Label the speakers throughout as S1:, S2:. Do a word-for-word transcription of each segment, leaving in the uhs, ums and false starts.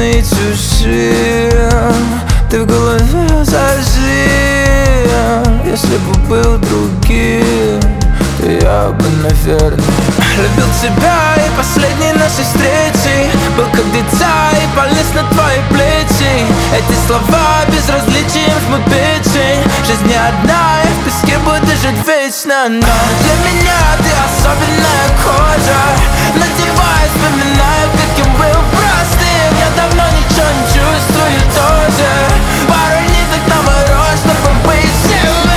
S1: и чужим. Ты в голове зажим. Если бы был другим, то я бы, наверное, любил тебя. И последней нашей встречи был как дитя и полез на твои плечи. Эти слова безразличием жмут печень. Жизнь не одна, и в песке буду жить вечно. Но для меня ты особенная кожа. Надевай, вспоминаю, каким был простым. Я давно ничего не чувствую тоже. Пару ниток на мороз, чтобы быть живым.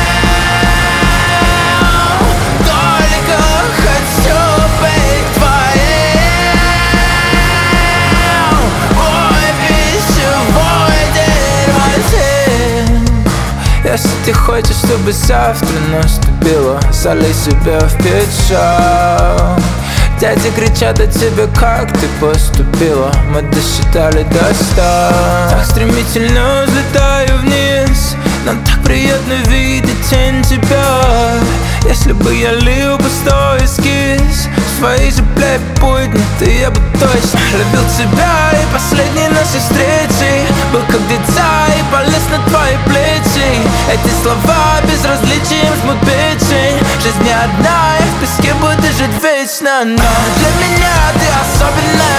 S1: Только хочу быть твоим. Мой пищевой дерьмотин. Если ты хочешь, чтобы завтра наступило, залей себя в печаль. Дяди кричат о тебе, как ты поступила. Мы досчитали до ста. Так стремительно взлетаю вниз. Нам так приятно видеть тень тебя. Если бы я лил пустой эскиз своей же будни, я бы точно любил тебя. И последней нашей встречи был как дитя и полез на твои плечи. Эти слова безразличием жмут печень. Жизнь не одна, и в песке буду жить вечно. Но для меня ты особенная